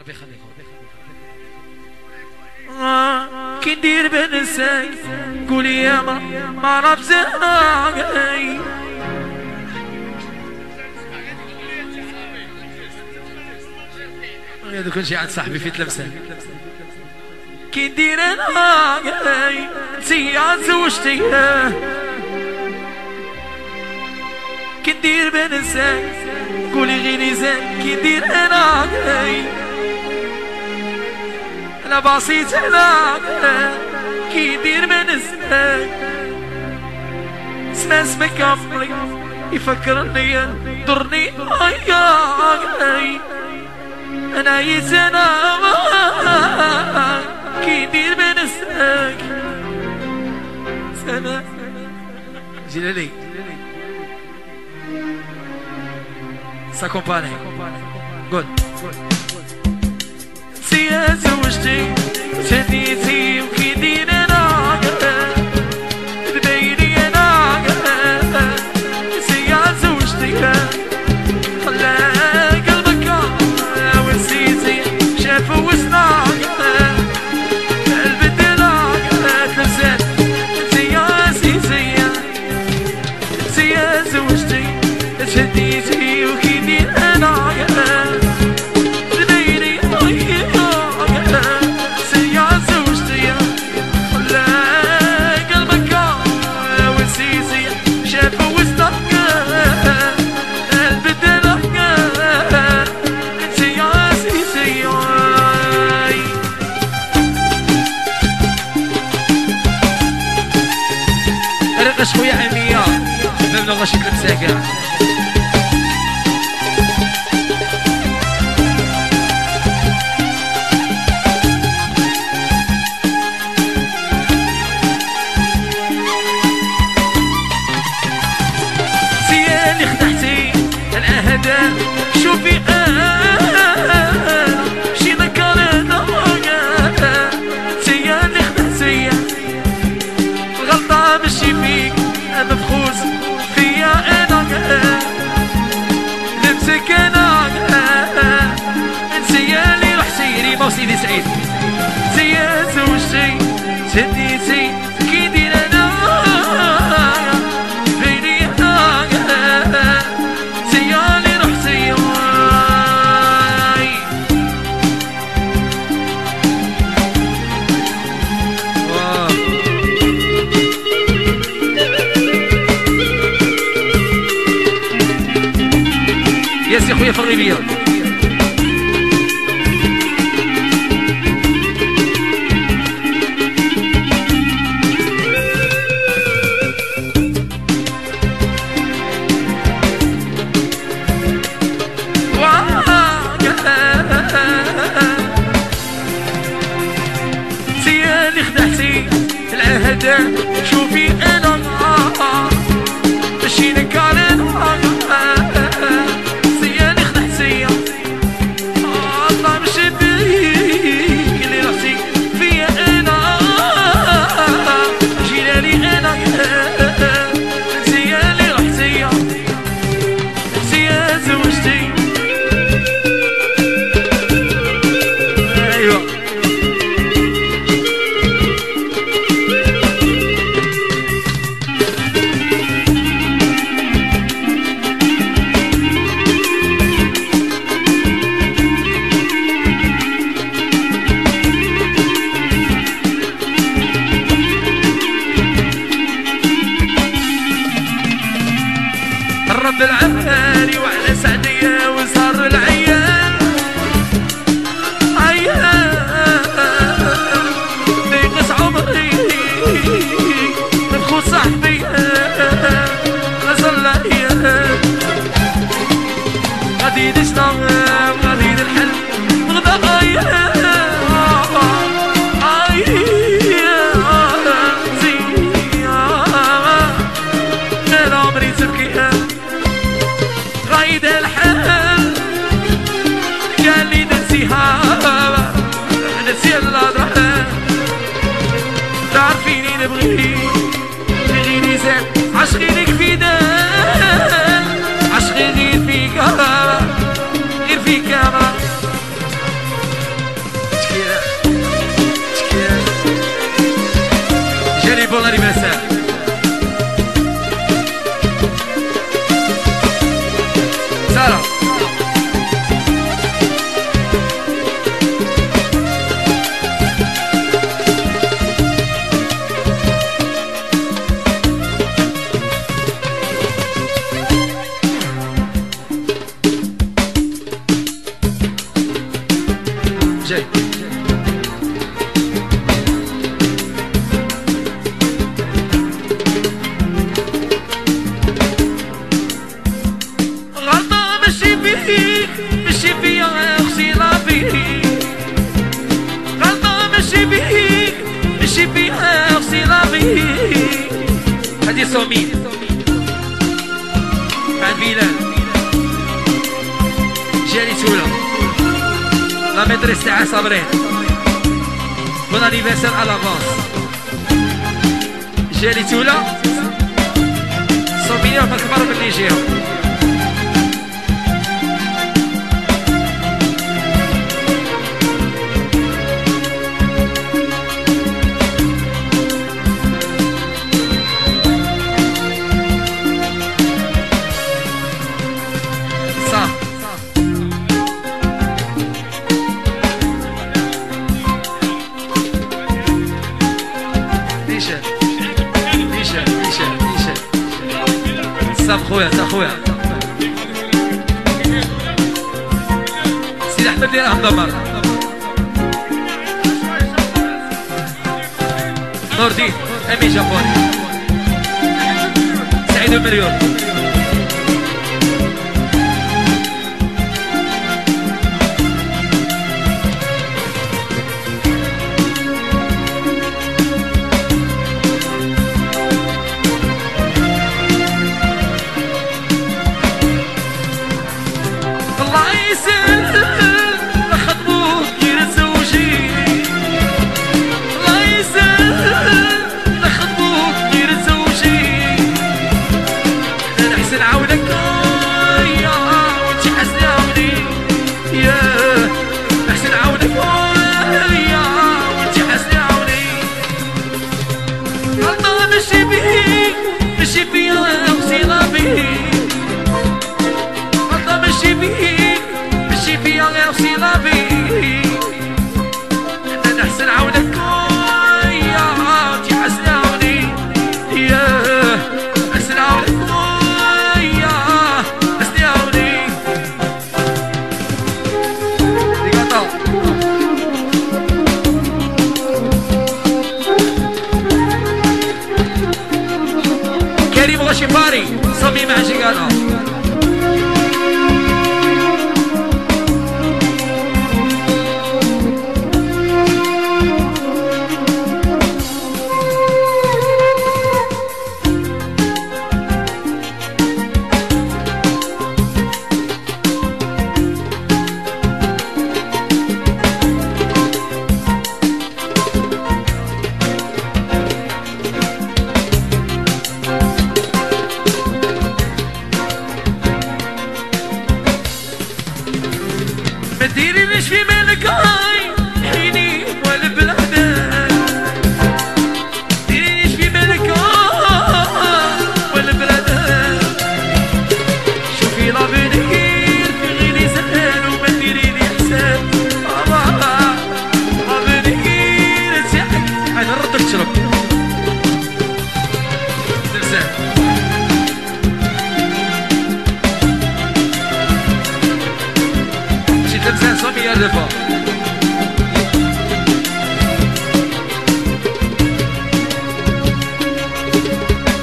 كي ندير بنساك قولي يا ما عرفتهاي هذا كل شيء عند صاحبي في تلمسان كي ندير انا انتيا زوجتي كي ندير بنساك قولي غير زين كي ندير انا انا بسيط انا كي ندير بنساك اسمك عمري يفكرني ضرني انا يزنا كي ندير بنساك سنة جلالي ساكومباني قول سيا زوجتي شديتي وكي ندير انا تبيني انا سيا زوجتي شديتي وكي ندير انا تبيني سيا زوجتي خلى قلبك وسيسي شاف وسطك البدلك سيا سيسي رقش خويا عمية فهمنا غشيت المساكة شوفي شي ذكرنا سيا اللي خدعتي الغلطة ماشي فيك مبخوس فيا انا لمسك انا سيا اللي رحتي ريما وسيدي سعيد سيا زوجتي شديتي كي ندير انا بيني سيا اللي رحتي يا خويا في الريبية سيا اللي خدعتي العهد شوفي انا ماشي نكارن الرب العماري وعلى سعدية وصار العيال ناقص عمري نبخو صاحبي غزل ايام غادي نشرب غادي نحل غدا ايام غايد الحال قال لي نسيها نسي الهضره تعرفيني نبغيك تغيري زين عشقي لك في دال عشقي غير فيك غير فيك جاي غلطة ماشي فيك ماشي فيا اختي لافي غلطة ماشي فيك ماشي فيا اختي لافي هادي صومين مع بلال جالي تولا لا ميتريس تاع صابرين بون انيفرسير على لافونس جالي تولا صومين في الكبار من اللي يجيهم صاف خويا صاف خويا سيدي احمد لي راهم دمر نور الدين امي جابوني سعيد المليون كريم غشيفاري صميم عجيقانا مديرينيش في ملكاي حيني والبلادان مديرينيش في ملكاي والبلادان شوفي لافينير في غيري زهان وما ديريلي حساب لافينير تاعك انا نردك تشرب تمسان تمسان صامي يا رفا